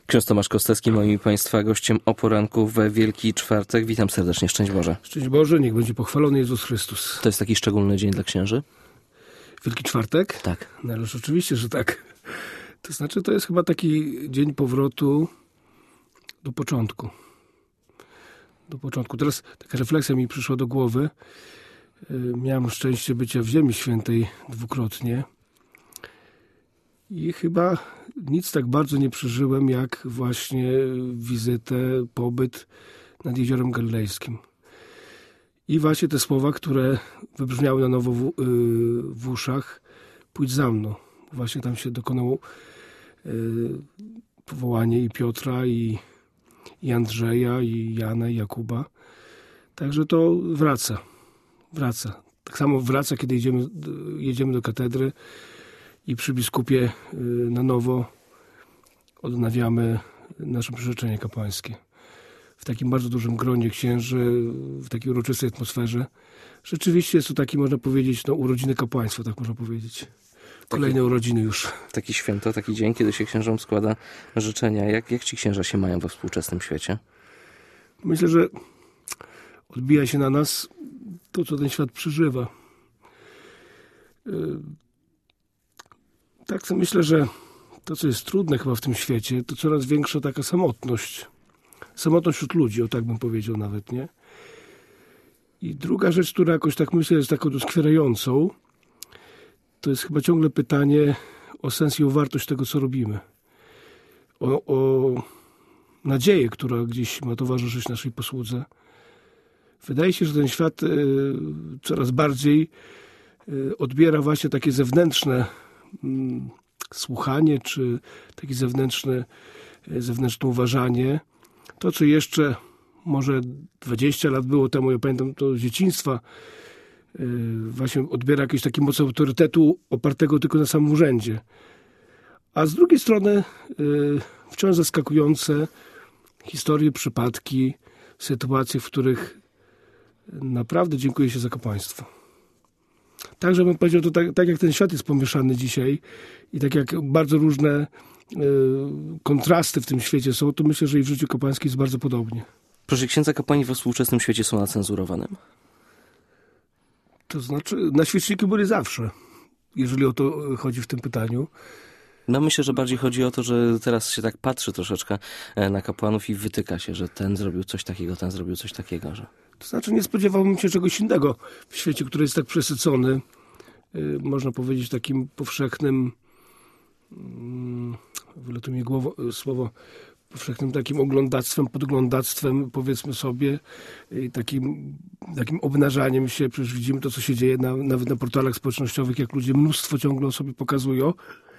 Ksiądz Tomasz Kostecki, moim Państwa gościem o poranku we Wielki Czwartek. Witam serdecznie, szczęść Boże. Szczęść Boże, niech będzie pochwalony Jezus Chrystus. To jest taki szczególny dzień dla księży? Wielki Czwartek? Tak. No ależ oczywiście, że tak. To znaczy, to jest chyba taki dzień powrotu do początku. Do początku. Teraz taka refleksja mi przyszła do głowy. Miałem szczęście bycia w Ziemi Świętej dwukrotnie. I chyba nic tak bardzo nie przeżyłem, jak właśnie wizytę, pobyt nad Jeziorem Galilejskim. I właśnie te słowa, które wybrzmiały na nowo w uszach, pójdź za mną. Właśnie tam się dokonało powołanie i Piotra, i Andrzeja, i Jana, i Jakuba. Także to wraca. Tak samo wraca, kiedy jedziemy do katedry i przy biskupie na nowo odnawiamy nasze przyrzeczenie kapłańskie. W takim bardzo dużym gronie księży, w takiej uroczystej atmosferze. Rzeczywiście jest to taki, można powiedzieć, urodziny kapłaństwa, tak można powiedzieć. Kolejne urodziny już. Taki święto, taki dzień, kiedy się księżom składa życzenia. Jak ci księża się mają we współczesnym świecie? Myślę, że odbija się na nas to, co ten świat przeżywa. Tak sobie myślę, że to, co jest trudne chyba w tym świecie, to coraz większa taka samotność. Samotność wśród ludzi, o tak bym powiedział nawet, nie? I druga rzecz, która jakoś tak myślę jest taką doskwierającą, to jest chyba ciągle pytanie o sens i o wartość tego, co robimy. O nadzieję, która gdzieś ma towarzyszyć naszej posłudze. Wydaje się, że ten świat coraz bardziej odbiera właśnie takie zewnętrzne słuchanie, czy takie zewnętrzne uważanie. To, co jeszcze może 20 lat było temu, ja pamiętam to z dzieciństwa, właśnie odbiera jakieś takie moc autorytetu opartego tylko na samym urzędzie. A z drugiej strony wciąż zaskakujące historie, przypadki, sytuacje, w których naprawdę dziękuję się za kapłaństwo. Także bym powiedział, to tak jak ten świat jest pomieszany dzisiaj i tak jak bardzo różne kontrasty w tym świecie są, to myślę, że i w życiu kapłańskim jest bardzo podobnie. Proszę księdza, kapłani we współczesnym świecie są na cenzurowanym? To znaczy, na świeczniki byli zawsze, jeżeli o to chodzi w tym pytaniu. No myślę, że bardziej chodzi o to, że teraz się tak patrzy troszeczkę na kapłanów i wytyka się, że ten zrobił coś takiego, ten zrobił coś takiego. Że... To znaczy, nie spodziewałbym się czegoś innego w świecie, który jest tak przesycony, można powiedzieć, takim powszechnym, wylatuje mi słowo, powszechnym takim oglądactwem, podglądactwem, powiedzmy sobie, takim obnażaniem się. Przecież widzimy to, co się dzieje nawet na portalach społecznościowych, jak ludzie mnóstwo ciągle o sobie pokazują,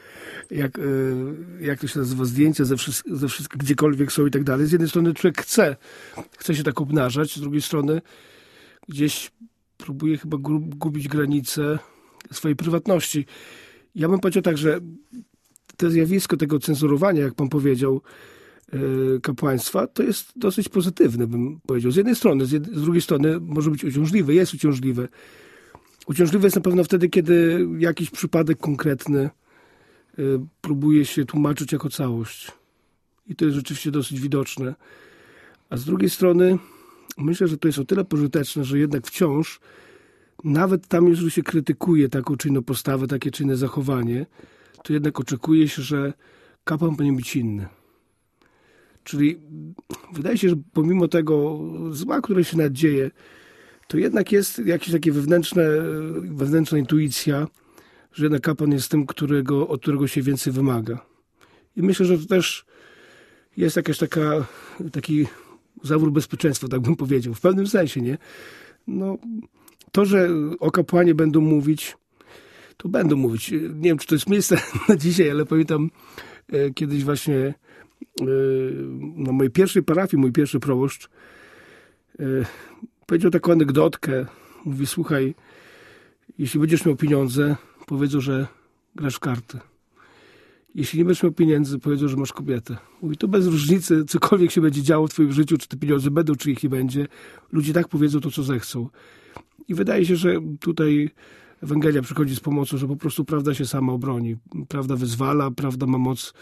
jak to się nazywa, zdjęcia ze wszystkich, gdziekolwiek są i tak dalej. Z jednej strony człowiek chce się tak obnażać, z drugiej strony gdzieś próbuje chyba gubić granice swojej prywatności. Ja bym powiedział tak, że to zjawisko tego cenzurowania, jak pan powiedział, kapłaństwa, to jest dosyć pozytywne, bym powiedział. Z jednej strony, z drugiej strony może być uciążliwe, jest uciążliwe. Uciążliwe jest na pewno wtedy, kiedy jakiś przypadek konkretny próbuje się tłumaczyć jako całość. I to jest rzeczywiście dosyć widoczne. A z drugiej strony myślę, że to jest o tyle pożyteczne, że jednak wciąż nawet tam, jeżeli się krytykuje taką czy inną postawę, takie czy inne zachowanie, to jednak oczekuje się, że kapłan powinien być inny. Czyli wydaje się, że pomimo tego zła, które się nadzieje, to jednak jest jakaś taka wewnętrzna intuicja, że jednak kapłan jest tym, od którego się więcej wymaga. I myślę, że to też jest jakaś taki zawór bezpieczeństwa, tak bym powiedział. W pewnym sensie, nie? No, to, że o kapłanie będą mówić, to będą mówić. Nie wiem, czy to jest miejsce na dzisiaj, ale pamiętam kiedyś właśnie na mojej pierwszej parafii, mój pierwszy proboszcz powiedział taką anegdotkę. Mówi, słuchaj, jeśli będziesz miał pieniądze, powiedzą, że grasz w karty. Jeśli nie będziesz miał pieniędzy, powiedzą, że masz kobietę. Mówi, to bez różnicy, cokolwiek się będzie działo w twoim życiu, czy te pieniądze będą, czy ich nie będzie. Ludzie tak powiedzą to, co zechcą. I wydaje się, że tutaj Ewangelia przychodzi z pomocą, że po prostu prawda się sama obroni. Prawda wyzwala, prawda ma moc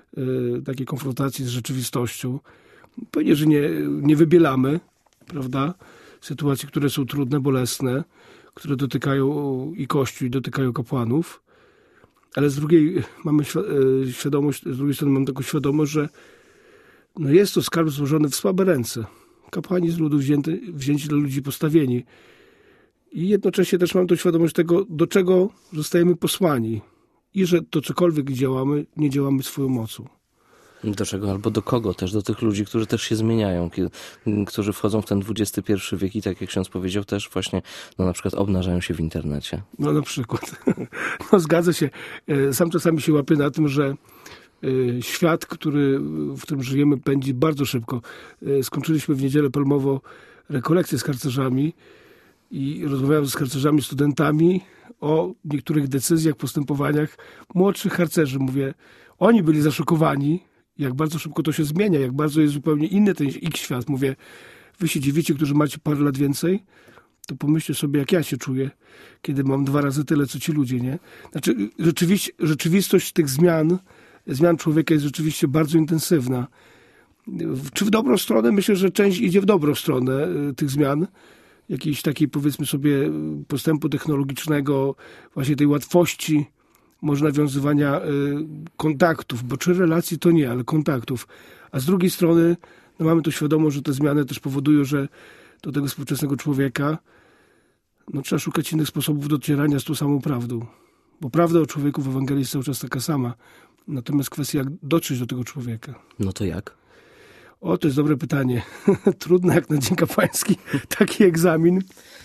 takiej konfrontacji z rzeczywistością. Pewnie, że nie wybielamy, prawda, sytuacji, które są trudne, bolesne, które dotykają i Kościół, i dotykają kapłanów, ale z drugiej mamy świadomość, z drugiej strony mam taką świadomość, że no jest to skarb złożony w słabe ręce. Kapłani z ludu wzięci dla ludzi postawieni. I jednocześnie też mam tą świadomość tego, do czego zostajemy posłani. I że to cokolwiek działamy, nie działamy swoją mocą. Do czego albo do kogo też, do tych ludzi, którzy też się zmieniają, którzy wchodzą w ten XXI wiek i tak jak ksiądz powiedział, też właśnie na przykład obnażają się w internecie. No na przykład. No zgadza się. Sam czasami się łapię na tym, że świat, w którym żyjemy, pędzi bardzo szybko. Skończyliśmy w niedzielę palmowo rekolekcję z harcerzami i rozmawiałem z harcerzami, studentami o niektórych decyzjach, postępowaniach młodszych harcerzy. Mówię, oni byli zaszokowani, jak bardzo szybko to się zmienia, jak bardzo jest zupełnie inny ten ich świat. Mówię, wy się dziwicie, którzy macie parę lat więcej, to pomyślcie sobie, jak ja się czuję, kiedy mam 2 razy tyle, co ci ludzie, nie? Znaczy, rzeczywistość tych zmian człowieka jest rzeczywiście bardzo intensywna. Czy w dobrą stronę? Myślę, że część idzie w dobrą stronę tych zmian. Jakiejś takiej, powiedzmy sobie, postępu technologicznego, właśnie tej łatwości może nawiązywania kontaktów, bo czy relacji to nie, ale kontaktów. A z drugiej strony no mamy tu świadomość, że te zmiany też powodują, że do tego współczesnego człowieka no, trzeba szukać innych sposobów docierania z tą samą prawdą. Bo prawda o człowieku w Ewangelii jest cały czas taka sama. Natomiast kwestia, jak dotrzeć do tego człowieka. No to jak? O, to jest dobre pytanie. Trudne jak na Dzień Kapłański taki egzamin.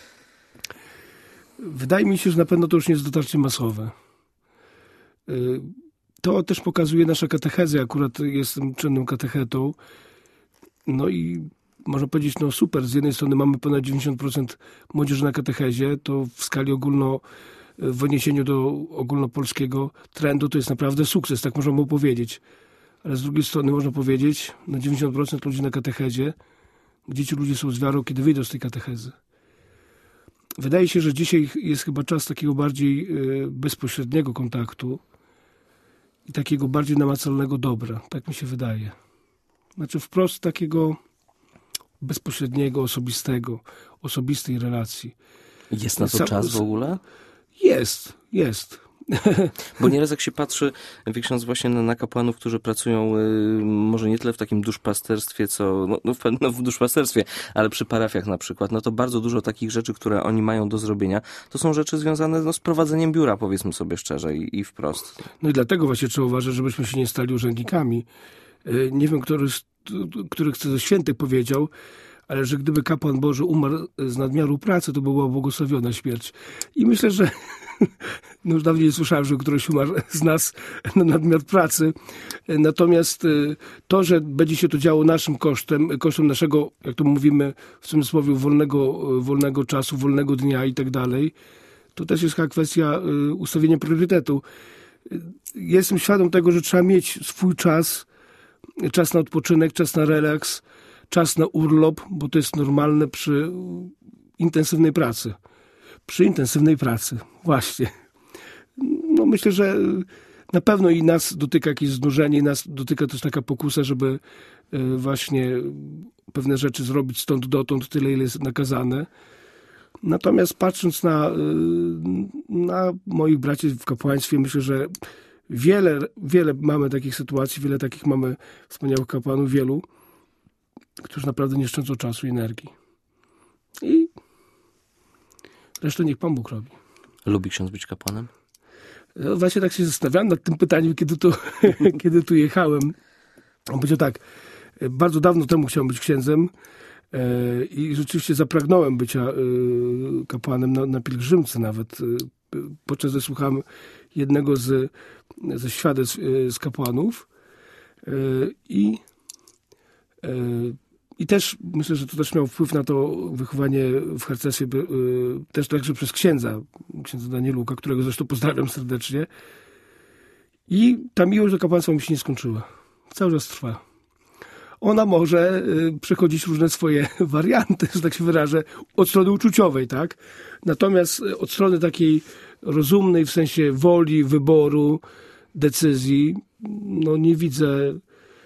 Wydaje mi się, że na pewno to już nie jest dotarcie masowe. To też pokazuje nasza katecheza. Akurat jestem czynnym katechetą. No i można powiedzieć, no super. Z jednej strony mamy ponad 90% młodzieży na katechezie. To w skali w odniesieniu do ogólnopolskiego trendu to jest naprawdę sukces, tak można by powiedzieć. Ale z drugiej strony można powiedzieć, na 90% ludzi na katechezie, gdzie ci ludzie są z wiarą, kiedy wyjdą z tej katechezy. Wydaje się, że dzisiaj jest chyba czas takiego bardziej bezpośredniego kontaktu i takiego bardziej namacalnego dobra. Tak mi się wydaje. Znaczy wprost takiego bezpośredniego, osobistej relacji. Jest na to czas w ogóle? Jest. Bo nieraz jak się patrzy, wie ksiądz, właśnie na kapłanów, którzy pracują może nie tyle w takim duszpasterstwie, co w duszpasterstwie, ale przy parafiach na przykład, no to bardzo dużo takich rzeczy, które oni mają do zrobienia, to są rzeczy związane z prowadzeniem biura, powiedzmy sobie szczerze i wprost. No i dlatego właśnie trzeba uważać, żebyśmy się nie stali urzędnikami. Nie wiem, który ze świętych powiedział, ale że gdyby kapłan Boży umarł z nadmiaru pracy, to była błogosławiona śmierć. I myślę, że no już dawniej nie słyszałem, że któryś umarł z nas na nadmiar pracy. Natomiast to, że będzie się to działo naszym kosztem naszego, jak to mówimy w cudzysłowie, wolnego czasu, wolnego dnia i tak dalej, to też jest chyba kwestia ustawienia priorytetu. Jestem świadom tego, że trzeba mieć swój czas na odpoczynek, czas na relaks, czas na urlop, bo to jest normalne przy intensywnej pracy. Właśnie. No myślę, że na pewno i nas dotyka jakieś znużenie, nas dotyka też taka pokusa, żeby właśnie pewne rzeczy zrobić stąd dotąd, tyle ile jest nakazane. Natomiast patrząc na moich braci w kapłaństwie, myślę, że wiele mamy takich sytuacji, wiele takich mamy wspaniałych kapłanów, wielu, którzy naprawdę nie szczędzą czasu i energii. I resztę niech Pan Bóg robi. Lubi ksiądz być kapłanem? No właśnie tak się zastanawiałem nad tym pytaniem, kiedy tu jechałem. On powiedział tak, bardzo dawno temu chciałem być księdzem i rzeczywiście zapragnąłem bycia kapłanem na pielgrzymce nawet. Podczas gdy słuchałem jednego ze świadectw z kapłanów i też myślę, że to też miał wpływ na to wychowanie w harcerstwie, też także przez księdza Danieluka, którego zresztą pozdrawiam serdecznie. I ta miłość do kapłaństwa mi się nie skończyła. Cały czas trwa. Ona może przechodzić różne swoje warianty, że tak się wyrażę, od strony uczuciowej, tak? Natomiast od strony takiej rozumnej, w sensie woli, wyboru, decyzji, no nie widzę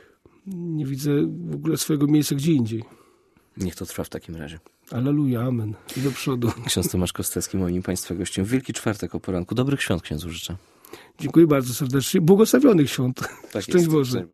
w ogóle swojego miejsca gdzie indziej. Niech to trwa w takim razie. Alleluja, amen. I do przodu. Ksiądz Tomasz Kostecki, moim Państwa gościem. Wielki Czwartek o poranku. Dobrych świąt księdzu życzę. Dziękuję bardzo serdecznie. Błogosławionych świąt. Tak Szczęść jest. Boże.